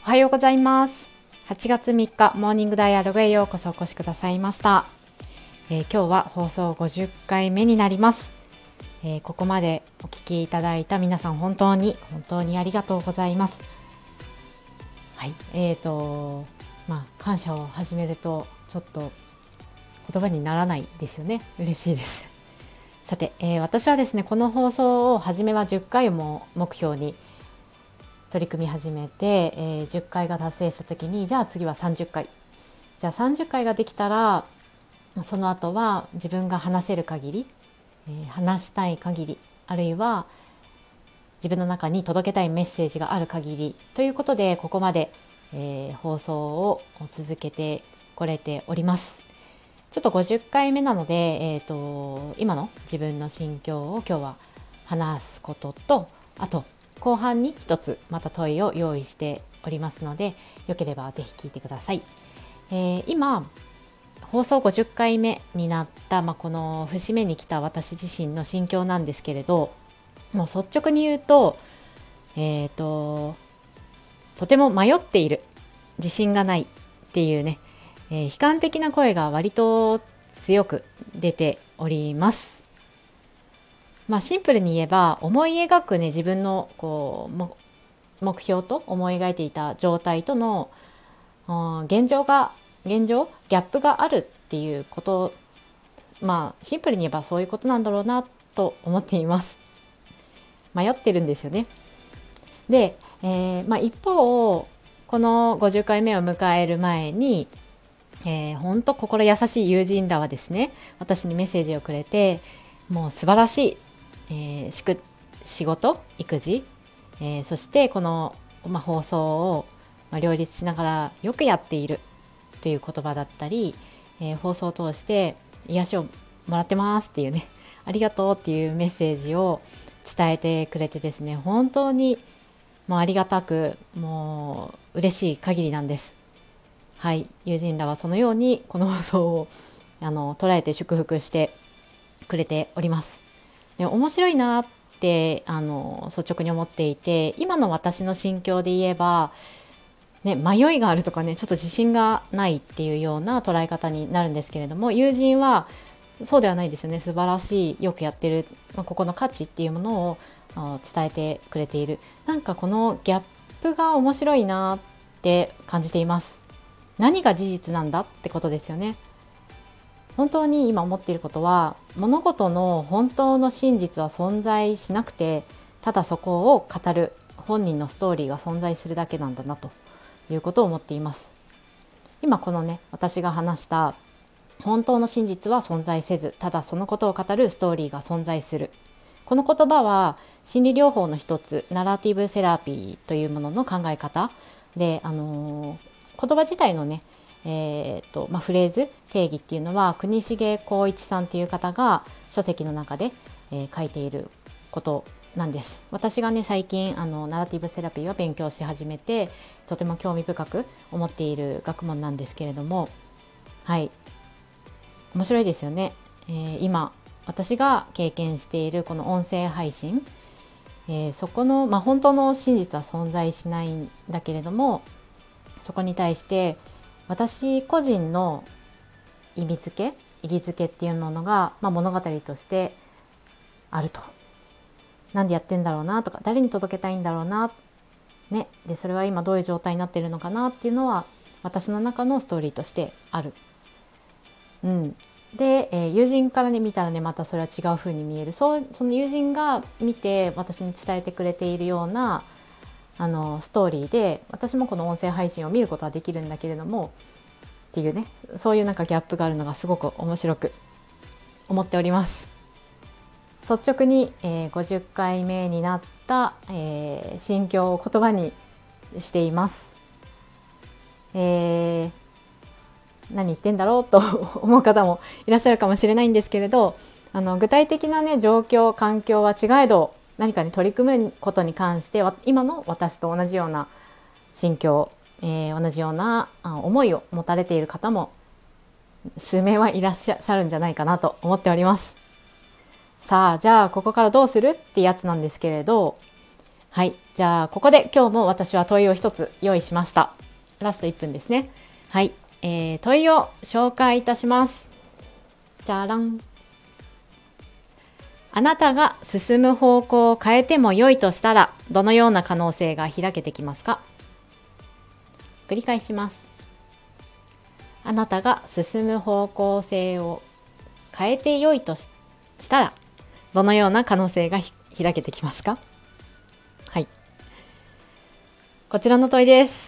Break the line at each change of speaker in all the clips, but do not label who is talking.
おはようございます。8月3日モーニングダイアログへようこそお越しくださいました。今日は放送50回目になります。ここまでお聞きいただいた皆さん本当にありがとうございます。はい、感謝を始めるとちょっと言葉にならないですよね。嬉しいです。さて、私はですね、この放送を初めは10回も目標に取り組み始めて、10回が達成した時に、じゃあ次は30回、じゃあ30回ができたらその後は自分が話せる限り、話したい限り、あるいは自分の中に届けたいメッセージがある限りということで、ここまで、放送を続けてこれております。ちょっと50回目なので、今の自分の心境を今日は話すことと、あと後半に一つまた問いを用意しておりますので、よければぜひ聞いてください。今放送50回目になった、この節目に来た私自身の心境なんですけれど、もう率直に言うと、とても迷っている、自信がないっていうね、悲観的な声が割と強く出ております。シンプルに言えば、思い描くね、自分の目標と思い描いていた状態との現状、ギャップがあるっていうこと、シンプルに言えばそういうことなんだろうなと思っています。迷ってるんですよね。で、一方この50回目を迎える前に、本当心優しい友人らはですね、私にメッセージをくれて、もう素晴らしい、仕事、育児、そしてこの、放送を、両立しながらよくやっているという言葉だったり、放送を通して癒しをもらってますっていうね、ありがとうっていうメッセージを伝えてくれてですね、本当にもうありがたく、もう嬉しい限りなんです。はい、友人らはそのようにこの放送を捉えて祝福してくれております。で、面白いなって率直に思っていて、今の私の心境で言えば、迷いがあるとかね、ちょっと自信がないっていうような捉え方になるんですけれども、友人はそうではないですよね。素晴らしい、よくやってる、ここの価値っていうものを伝えてくれている。なんかこのギャップが面白いなって感じています。何が事実なんだってことですよね。本当に今思っていることは、物事の本当の真実は存在しなくて、ただそこを語る本人のストーリーが存在するだけなんだなということを思っています。今このね、私が話した本当の真実は存在せず、ただそのことを語るストーリーが存在する。この言葉は心理療法の一つ、ナラティブセラピーというものの考え方で、言葉自体のね、フレーズ定義っていうのは国重光一さんという方が書籍の中で、書いていることなんです。私がね、最近ナラティブセラピーを勉強し始めて、とても興味深く思っている学問なんですけれども、はい、面白いですよね。今私が経験しているこの音声配信、そこの、本当の真実は存在しないんだけれども、そこに対して私個人の意義づけっていうものが、物語としてあると。なんでやってんだろうなとか、誰に届けたいんだろうな、ね、でそれは今どういう状態になっているのかなっていうのは私の中のストーリーとしてある。で、友人からね見たらね、またそれは違う風に見える。その友人が見て私に伝えてくれているようなストーリーで、私もこの音声配信を見ることはできるんだけれどもっていうね、そういうなんかギャップがあるのがすごく面白く思っております。率直に、50回目になった、心境を言葉にしています。何言ってんだろうと思う方もいらっしゃるかもしれないんですけれど、具体的なね、状況環境は違えど、何かに取り組むことに関しては今の私と同じような心境、同じような思いを持たれている方も数名はいらっしゃるんじゃないかなと思っております。さあ、じゃあここからどうするってやつなんですけれど、 はい、じゃあここで今日も私は問いを一つ用意しました。ラスト1分ですね。はい、問いを紹介いたします。じゃらん。あなたが進む方向を変えても良いとしたら、どのような可能性が開けてきますか？繰り返します。あなたが進む方向性を変えて良いとしたら、どのような可能性が開けてきますか？はい。こちらの問いです。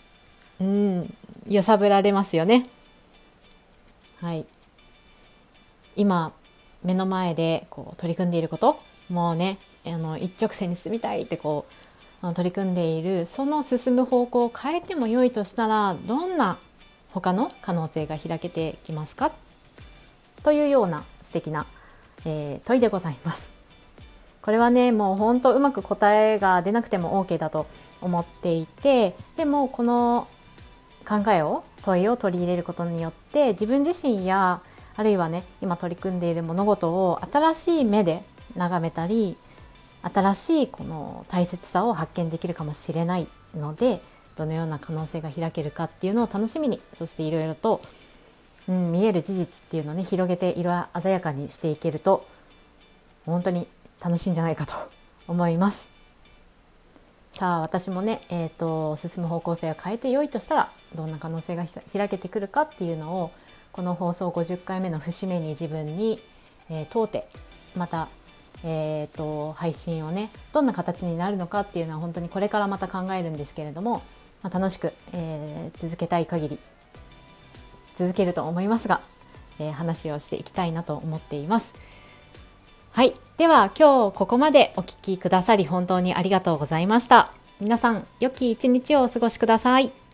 揺さぶられますよね。はい。今目の前で取り組んでいること、もうね、一直線に進みたいって取り組んでいる、その進む方向を変えても良いとしたら、どんな他の可能性が開けてきますか？というような素敵な、問いでございます。これはね、もう本当うまく答えが出なくても OK だと思っていて、でもこの問いを取り入れることによって、自分自身やあるいはね、今取り組んでいる物事を新しい目で眺めたり、新しいこの大切さを発見できるかもしれないので、どのような可能性が開けるかっていうのを楽しみに、そしていろいろと、見える事実っていうのをね、広げて色鮮やかにしていけると本当に楽しいんじゃないかと思います。さあ私もね、進む方向性を変えて良いとしたら、どんな可能性が開けてくるかっていうのを、この放送50回目の節目に自分に、問うて、また、配信をね、どんな形になるのかっていうのは本当にこれからまた考えるんですけれども、楽しく、続けたい限り続けると思いますが、話をしていきたいなと思っています。はい、では今日ここまでお聞きくださり本当にありがとうございました。皆さん良き一日をお過ごしください。